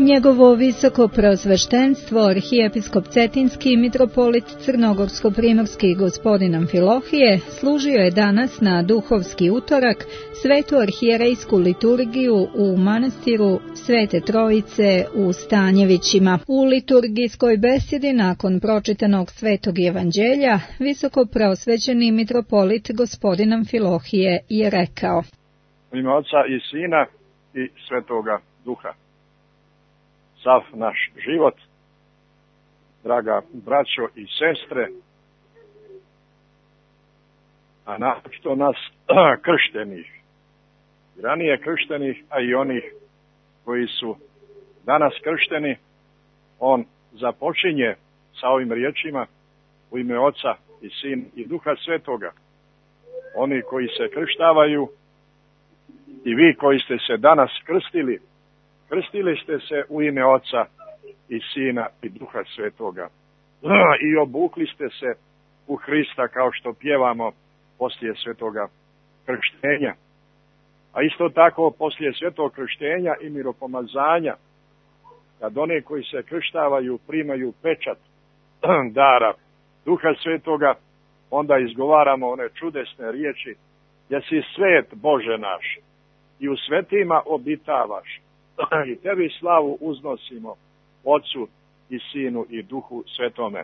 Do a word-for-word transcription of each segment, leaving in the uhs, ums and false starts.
Njegovo visoko preosveštenstvo, arhijepiskop Cetinski i mitropolit Crnogorsko-primorski gospodin Amfilohije, služio je danas na duhovski utorak svetu arhijerejsku liturgiju u manastiru Svete Trojice u Stanjevićima. U liturgijskoj besedi nakon pročitanog svetog evanđelja, visoko preosvećeni mitropolit gospodin Amfilohije je rekao: U ime Oca i Sina i Svetoga Duha. Sav naš život, draga braćo i sestre, a naročito nas krštenih, ranije krštenih, a i onih koji su danas kršteni, on započinje sa ovim riječima: u ime Oca i Sina i Duha Svetoga. Oni koji se krštavaju i vi koji ste se danas krstili, krstili ste se u ime Oca i Sina i Duha Svetoga. I obukli ste se u Hrista, kao što pjevamo poslije svetoga krštenja. A isto tako poslije svetog krštenja i miropomazanja, kad oni koji se krštavaju primaju pečat dara Duha Svetoga, onda izgovaramo one čudesne riječi: jesi svet, Bože naš, i u svetima obitavaš, i tebi slavu uznosimo, Otcu i Sinu i Duhu Svetome.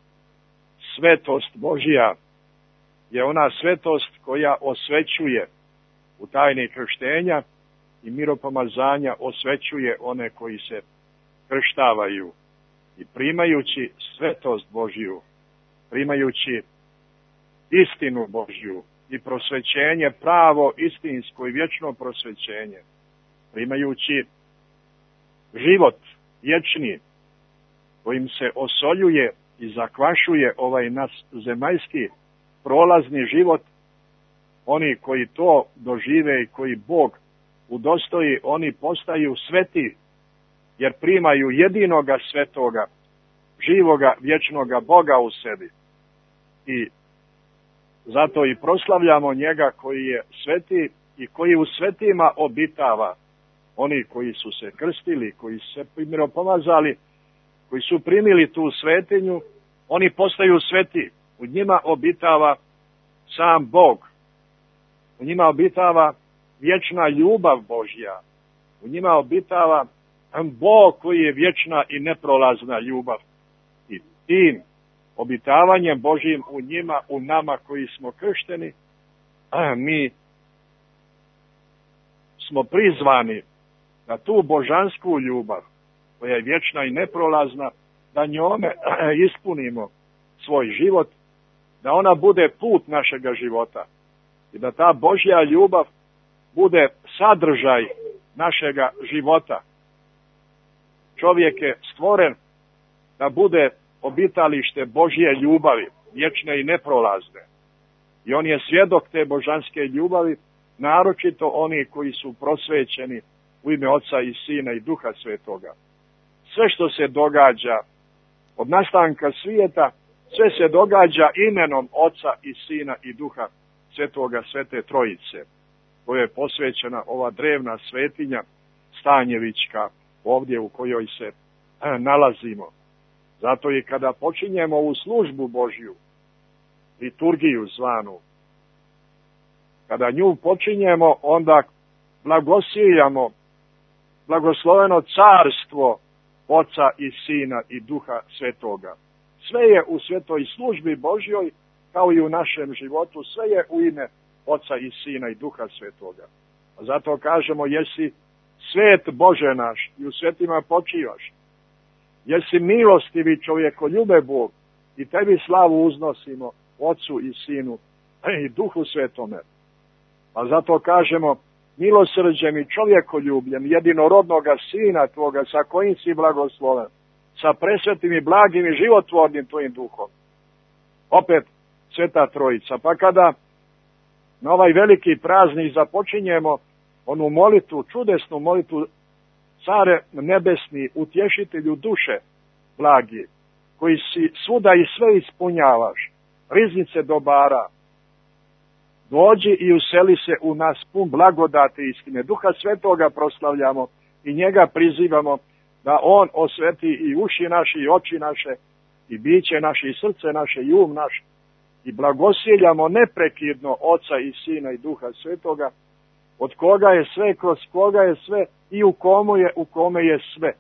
Svetost Božja je ona svetost koja osvećuje u tajni krštenja i miropomazanja, osvećuje one koji se krštavaju. I primajući svetost Božju, primajući istinu Božju i prosvećenje, pravo, istinsko i vječno prosvećenje, primajući život vječni kojim se osoljuje i zakvašuje ovaj naš zemaljski prolazni život, oni koji to dožive i koji Bog udostoji, oni postaju sveti, jer primaju jedinoga svetoga, živoga, vječnoga Boga u sebi. I zato i proslavljamo njega koji je sveti i koji u svetima obitava. Oni koji su se krstili, koji su se miropomazali, koji su primili tu svetinju, oni postaju sveti. U njima obitava sam Bog. U njima obitava vječna ljubav Božja. U njima obitava Bog koji je vječna i neprolazna ljubav. I tim obitavanjem Božjim u njima, u nama koji smo kršteni, a mi smo prizvani da tu božansku ljubav, koja je vječna i neprolazna, da njome ispunimo svoj život, da ona bude put našega života i da ta Božja ljubav bude sadržaj našega života. Čovjek je stvoren da bude obitalište Božje ljubavi, vječne i neprolazne. I on je svjedok te božanske ljubavi, naročito oni koji su prosvećeni u ime Oca i Sina i Duha Svetoga. Sve što se događa od nastanka svijeta, sve se događa imenom Oca i Sina i Duha Svetoga, Svete Trojice, koja je posvećena ova drevna svetinja Stanjevićka, ovdje u kojoj se nalazimo. Zato i kada počinjemo u službu Božju, liturgiju zvanu, kada nju počinjemo, onda blagosiljamo blagosloveno carstvo Oca i Sina i Duha Svetoga. Sve je u svetoj službi Božjoj, kao i u našem životu, sve je u ime Oca i Sina i Duha Svetoga. A zato kažemo: jesi svet, Bože naš, i u svetima počivaš. Jesi milostivi čovjekoljube Bog, i tebi slavu uznosimo, Otcu i Sinu i Duhu Svetome. A zato kažemo: milosrđem i čovjekoljubljem jedinorodnoga Sina tvoga, sa kojim si blagosloven, sa presvetim i blagim i životvornim tvojim Duhom. Opet Sveta Trojica. Pa kada na ovaj veliki praznik započinjemo onu molitvu, čudesnu molitvu: Care nebesni, utješitelju duše blagi, koji si svuda i sve ispunjavaš, riznice dobara, dođi i useli se u nas pun blagodati istine. Duha Svetoga proslavljamo i njega prizivamo da on osveti i uši naše, i oči naše, i biće naše, i srce naše, i um naš, i blagosiljamo neprekidno Oca i Sina i Duha Svetoga, od koga je sve, kroz koga je sve i u komu je, u kome je sve.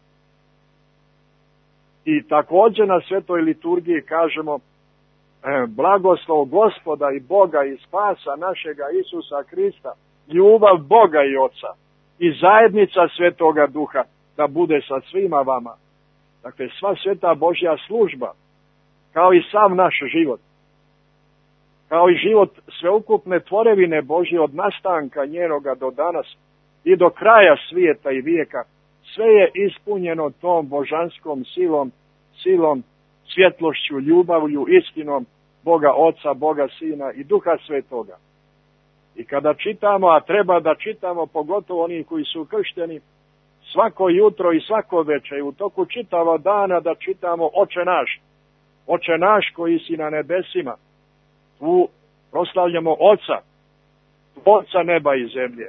I također na svetoj liturgiji kažemo eh, blagoslov Gospoda i Boga i spasa našega Isusa Krista, ljubav Boga i Oca i zajednica Svetoga Duha da bude sa svima vama. Dakle, sva sveta Božja služba, kao i sav naš život, kao i život sveukupne tvorevine Božje od nastanka njenoga do danas i do kraja svijeta i vijeka, sve je ispunjeno tom božanskom silom, silom, svjetlošću, ljubavlju, istinom Boga Oca, Boga Sina i Duha Svetoga. I kada čitamo, a treba da čitamo, pogotovo oni koji su kršteni, svako jutro i svako večer, u toku čitava dana da čitamo Oče naš, Oče naš koji si na nebesima, tu proslavljamo Oca, Oca neba i zemlje.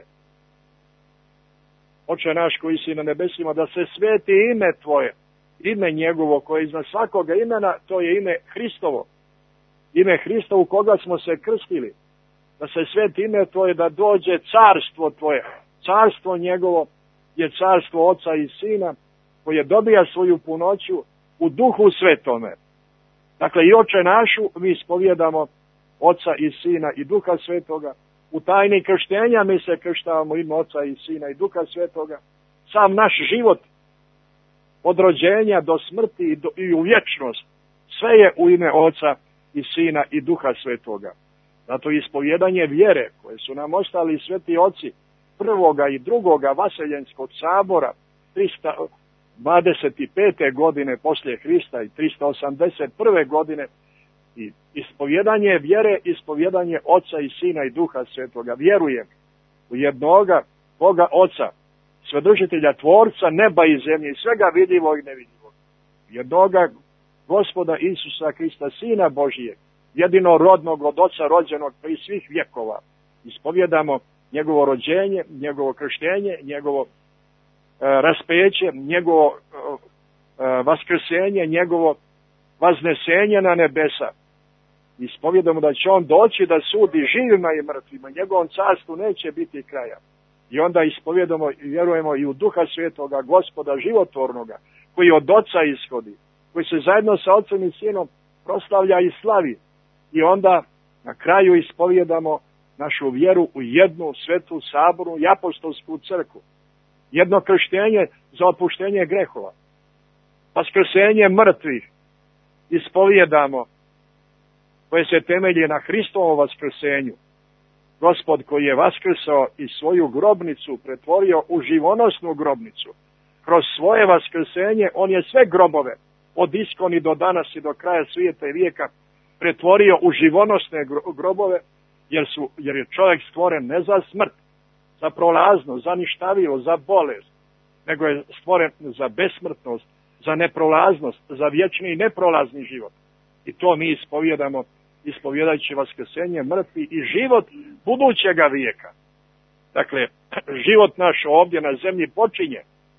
Oče naš koji si na nebesima, da se sveti ime Tvoje, ime njegovo koje je iznad svakoga imena, to je ime Hristovo. Ime Hrista u koga smo se krstili. Da se sveti ime Tvoje, da dođe carstvo Tvoje. Carstvo njegovo je carstvo Oca i Sina, koje dobija svoju punoću u Duhu Svetome. Dakle, i Oče našu mi ispovjedamo Oca i Sina i Duha Svetoga. U tajni krštenja mi se krštavamo ime Oca i Sina i Duha Svetoga. Sam naš život od rođenja do smrti i, do, i u vječnost, sve je u ime Oca i Sina i Duha Svetoga. Zato ispovjedanje vjere koje su nam ostali sveti oci prvoga i drugoga Vaseljenskog sabora tristo dvadeset pete godine poslije Hrista i tristo osamdeset prve godine, i ispovjedanje vjere, ispovjedanje Oca i Sina i Duha Svetoga. Vjerujem u jednoga Boga Oca, Svedržitelja, Tvorca neba i zemlje i svega vidljivog i nevidljivog. Jednoga Gospoda Isusa Krista, Sina Božijeg, jedinorodnog od Oca rođenog prije svih vjekova. Ispovjedamo njegovo rođenje, njegovo krštenje, njegovo e, raspeće, njegovo e, vaskrsenje, njegovo vaznesenje na nebesa. Ispovjedamo da će on doći da sudi živima i mrtvima. Njegovom carstvu neće biti kraja. I onda ispovjedamo i vjerujemo i u Duha Svetoga, Gospoda životvornoga, koji od Oca ishodi, koji se zajedno sa Ocem i Sinom proslavlja i slavi. I onda na kraju ispovjedamo našu vjeru u jednu svetu sabornu i apostolsku crkvu. Jedno krštenje za otpuštenje grehova. Vaskrsenje mrtvih ispovjedamo, koje se temelji na Hristovom vaskrsenju. Gospod koji je vaskrsao i svoju grobnicu pretvorio u živonosnu grobnicu. Kroz svoje vaskrsenje on je sve grobove, od iskoni do danas i do kraja svijeta i vijeka, pretvorio u živonosne grobove, jer, su, jer je čovjek stvoren ne za smrt, za prolaznost, za ništavilo, za bolest, nego je stvoren za besmrtnost, za neprolaznost, za vječni i neprolazni život. I to mi ispovjedamo, ispovjedajući vaskrsenje mrtvi i život budućega vijeka. Dakle, život naš ovdje na zemlji počinje.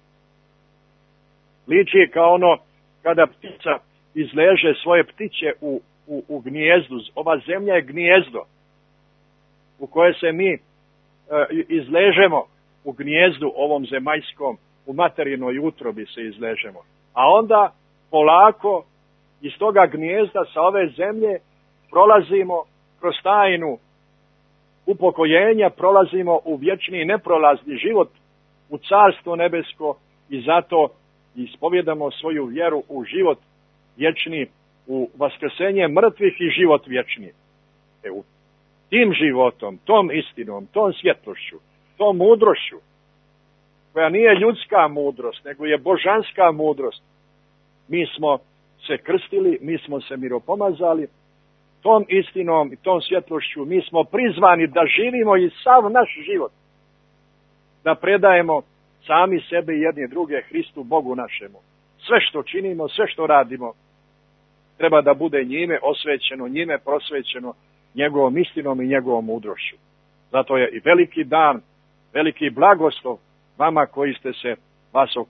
Liči kao ono kada ptica izleže svoje ptiće u, u, u gnijezdu. Ova zemlja je gnijezdo u koje se mi e, izležemo u gnijezdu ovom zemaljskom, u materinoj utrobi se izležemo. A onda polako iz toga gnijezda sa ove zemlje prolazimo kroz tajnu upokojenja, prolazimo u vječni i neprolazni život, u carstvo nebesko, i zato ispovjedamo svoju vjeru u život vječni, u vaskrsenje mrtvih i život vječni. E, u tim životom, tom istinom, tom svjetlošću, tom mudrošću, koja nije ljudska mudrost, nego je božanska mudrost, mi smo se krstili, mi smo se miropomazali, tom istinom i tom svjetlošću mi smo prizvani da živimo i sav naš život, da predajemo sami sebe i jedni druge Hristu, Bogu našemu. Sve što činimo, sve što radimo, treba da bude njime osvećeno, njime prosvećeno, njegovom istinom i njegovom mudrošću. Zato je i veliki dan, veliki blagoslov vama koji ste se, vas oko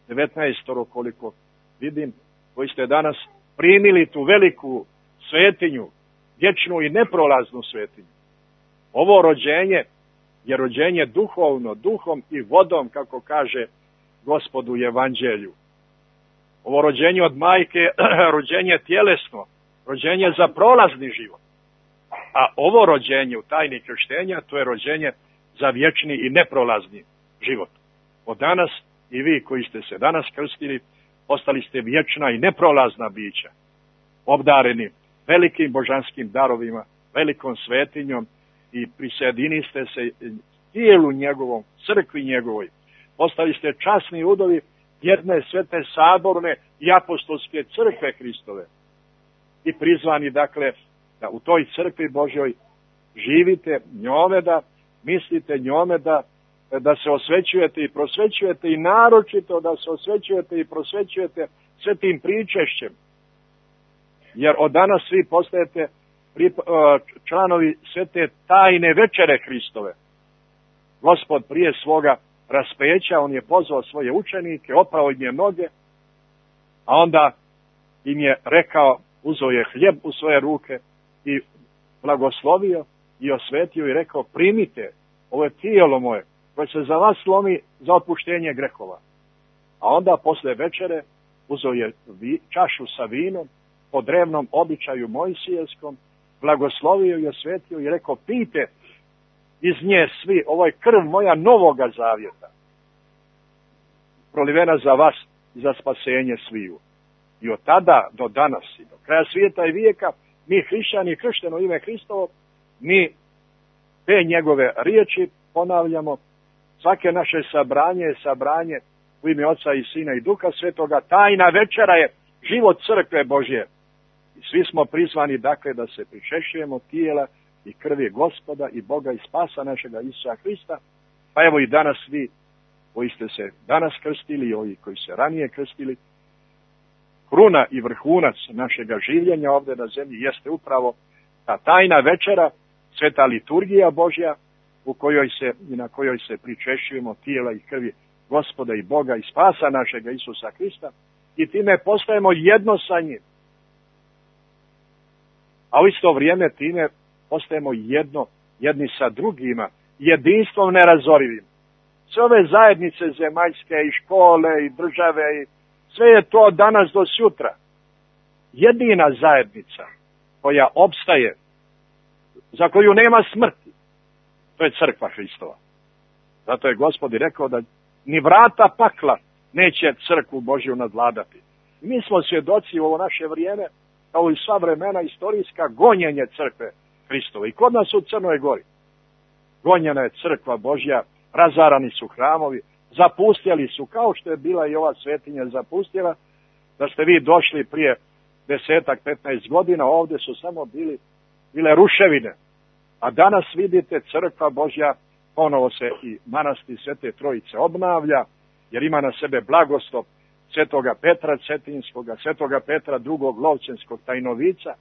devetnaestoro koliko vidim, koji ste danas primili tu veliku svetinju, vječnu i neprolaznu svetinju. Ovo rođenje je rođenje duhovno, duhom i vodom, kako kaže Gospod u Evanđelju. Ovo rođenje od majke, rođenje tjelesno, rođenje za prolazni život. A ovo rođenje u tajni krštenja, to je rođenje za vječni i neprolazni život. Od danas i vi koji ste se danas krstili, postali ste vječna i neprolazna bića, obdareni velikim božanskim darovima, velikom svetinjom i prisjedini ste se tijelu njegovom, crkvi njegovoj. Postali ste časni udovi jedne svete saborne i apostolske crkve Hristove. I prizvani, dakle, da u toj crkvi Božjoj živite njome, da mislite njome, da, da se osvećujete i prosvećujete i naročito da se osvećujete i prosvećujete svetim pričešćem. Jer od danas svi postajete članovi svete tajne večere Hristove. Gospod prije svoga raspeća, on je pozvao svoje učenike, oprao im je noge, a onda im je rekao, uzeo je hljeb u svoje ruke i blagoslovio i osvetio i rekao, primite, ovo je tijelo moje, koje se za vas slomi za otpuštenje grehova. A onda posle večere uzeo je čašu sa vinom, po drevnom običaju mojsijevskom, blagoslovio i osvetio i rekao, pijte iz nje svi, ovo je krv moja novoga zavjeta, prolivena za vas i za spasenje sviju. I od tada do danas i do kraja svijeta i vijeka, mi hrišćani, kršteno ime Hristovo, mi te njegove riječi ponavljamo, svake naše sabranje je sabranje u ime Oca i Sina i Duha Svetoga, tajna večera je život crkve Božje. I svi smo prizvani, dakle, da se pričešćujemo tijela i krvi Gospoda i Boga i spasa našega Isusa Hrista. Pa evo i danas vi koji ste se danas krstili i ovi koji se ranije krstili, kruna i vrhunac našega življenja ovdje na zemlji jeste upravo ta tajna večera, sveta liturgija Božja, u kojoj se i na kojoj se pričešćujemo tijela i krvi Gospoda i Boga i spasa našega Isusa Hrista i time postajemo jedno sa njim. A u isto vrijeme time postajemo jedno, jedni sa drugima, jedinstvom nerazorivim. Sve ove zajednice zemaljske i škole i države, i sve je to danas do sutra. Jedina zajednica koja opstaje, za koju nema smrti, to je crkva Hristova. Zato je Gospod rekao da ni vrata pakla neće crkvu Božju nadvladati. Mi smo svjedoci u ovo naše vrijeme, kao i sva vremena istorijska, gonjenje crkve Hristove. I kod nas u Crnoj Gori gonjena je crkva Božja, razarani su hramovi, zapustjeli su, kao što je bila i ova svetinja zapustjela, da ste vi došli prije desetak, petnaest godina, ovdje su samo bili, bile ruševine. A danas vidite, crkva Božja ponovo se i manastir Svete Trojice obnavlja, jer ima na sebe blagoslov Svetoga Petra Cetinskoga, Svetoga Petra drugog Lovćenskog tajnovica,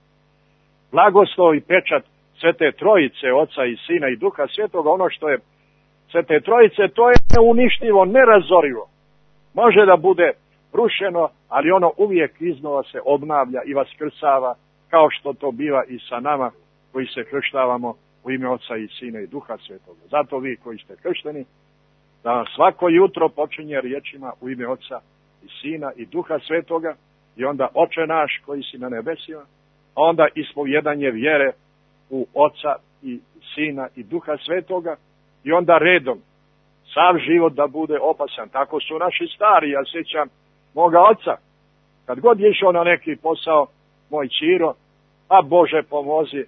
blagoslov i pečat Svete Trojice, Oca i Sina i Duha Svetoga. Ono što je Svete Trojice, to je neuništivo, nerazorivo. Može da bude rušeno, ali ono uvijek iznova se obnavlja i vaskrsava, kao što to biva i sa nama koji se krštavamo u ime Oca i Sina i Duha Svetoga. Zato vi koji ste kršteni, da vam svako jutro počinje riječima u ime Oca i Sina i Duha Svetoga, i onda Oče naš koji si na nebesima, a onda ispovjedanje vjere u Oca i Sina i Duha Svetoga, i onda redom sav život da bude opasan. Tako su naši stari. Ja sjećam moga oca, kad god je išao na neki posao, moj Čiro, a Bože pomozi,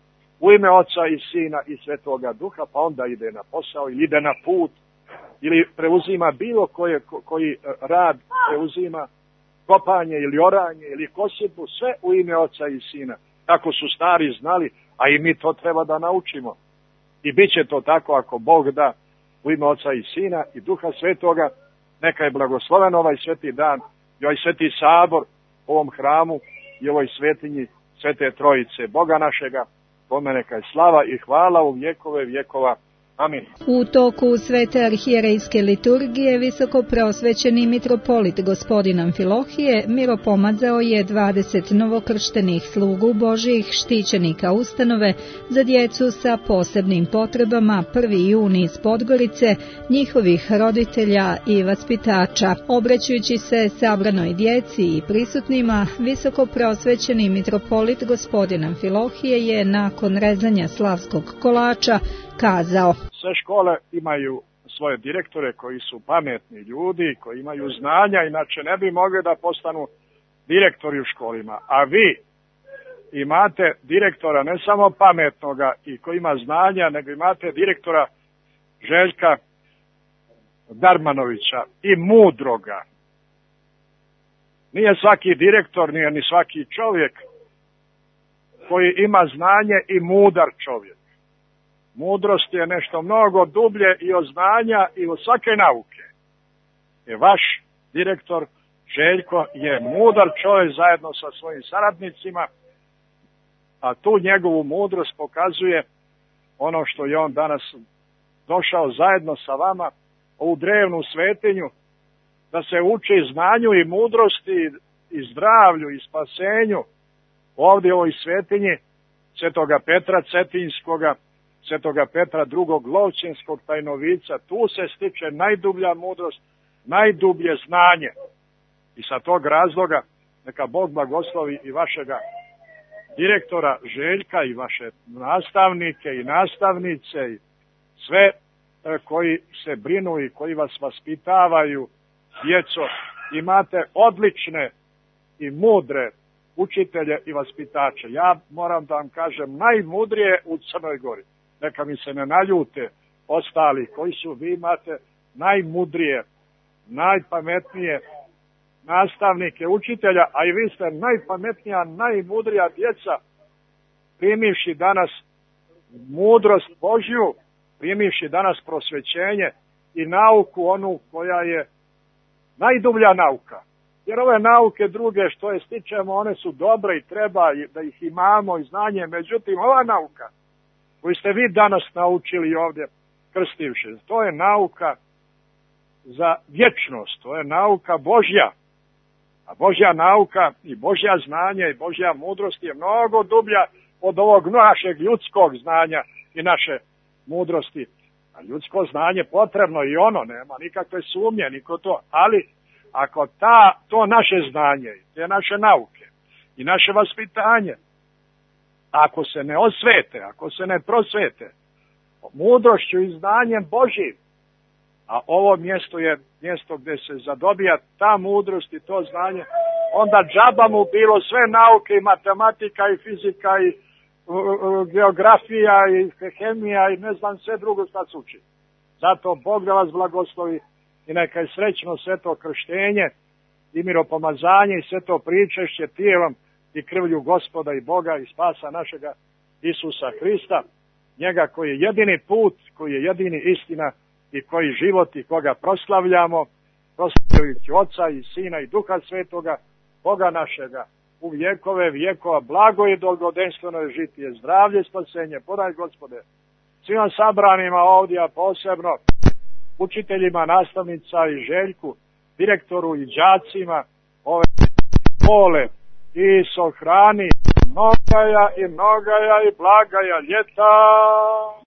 u ime Oca i Sina i Svetoga Duha, pa onda ide na posao ili ide na put, ili preuzima bilo koje, ko, koji rad preuzima, kopanje ili oranje ili kosjetbu, sve u ime Oca i Sina. Tako su stari znali, a i mi to treba da naučimo. I bit će to tako ako Bog da, u ime Oca i Sina i Duha Svetoga. Neka je blagosloven ovaj sveti dan i ovaj sveti sabor u ovom hramu i ovoj svetinji Svete Trojice Boga našega. Kome neka je slava i hvala u vjekove vjekova. Amin. U toku svete arhijerejske liturgije visokopreosvećeni mitropolit gospodin Amfilohije miropomazao je dvadeset novokrštenih slugu Božjih štićenika ustanove za djecu sa posebnim potrebama prvi juni iz Podgorice, njihovih roditelja i vaspitača. Obraćajući se sabranoj djeci i prisutnima, visokopreosvećeni mitropolit gospodin Amfilohije je nakon rezanja slavskog kolača kazao: Sve škole imaju svoje direktore koji su pametni ljudi, koji imaju znanja, inače ne bi mogli da postanu direktori u školima. A vi imate direktora ne samo pametnoga i koji ima znanja, nego imate direktora Željka Darmanovića i mudroga. Nije svaki direktor, nije ni svaki čovjek koji ima znanje i mudar čovjek. Mudrost je nešto mnogo dublje i od znanja i od svake nauke. I vaš direktor Željko je mudar čovjek zajedno sa svojim saradnicima, a tu njegovu mudrost pokazuje ono što je on danas došao zajedno sa vama, ovu drevnu svetinju, da se uči znanju i mudrosti i zdravlju i spasenju ovdje u ovoj svetinji Svetoga Petra Cetinskoga, Svetoga Petra drugog Lovćenskog tajnovica. Tu se stiče najdublja mudrost, najdublje znanje. I sa tog razloga neka Bog blagoslovi i vašega direktora Željka i vaše nastavnike i nastavnice i sve koji se brinu i koji vas vaspitavaju. Djeco, imate odlične i mudre učitelje i vaspitače. Ja moram da vam kažem najmudrije u Crnoj Gori. Neka mi se ne naljute ostali koji su, vi imate najmudrije, najpametnije nastavnike, učitelja, a i vi ste najpametnija, najmudrija djeca, primivši danas mudrost Božju, primivši danas prosvećenje i nauku onu koja je najdublja nauka. Jer ove nauke druge što je stičemo, one su dobre i treba da ih imamo i znanje, međutim ova nauka koju ste vi danas naučili ovdje krstivši, to je nauka za vječnost, to je nauka Božja. A Božja nauka i Božja znanje i Božja mudrost je mnogo dublja od ovog našeg ljudskog znanja i naše mudrosti. A ljudsko znanje potrebno i ono, nema nikakve sumnje, niko to. Ali ako ta, to naše znanje, te naše nauke i naše vaspitanje, ako se ne osvete, ako se ne prosvete mudrošću i znanjem Božjim, a ovo mjesto je mjesto gdje se zadobija ta mudrost i to znanje, onda džaba mu bilo sve nauke i matematika i fizika i uh, uh, geografija i hemija i ne znam sve drugo šta se uči. Zato Bog da vas blagoslovi i neka je srećno sve to krštenje i miropomazanje i sve to pričešće tijelom i krvlju Gospoda i Boga i spasa našega Isusa Hrista, njega koji je jedini put, koji je jedini istina i koji život i koga proslavljamo, proslavljajući Oca i Sina i Duha Svetoga, Boga našega, u vjekove vjekova, blago i dolgodenstveno je žitije, zdravlje i spasenje, podaj Gospode, svima sabranima ovdje, a posebno učiteljima, nastavnica i Željku, direktoru i đacima ove škole, i sohrani mnogaja i mnogaja i blagaja ljeta.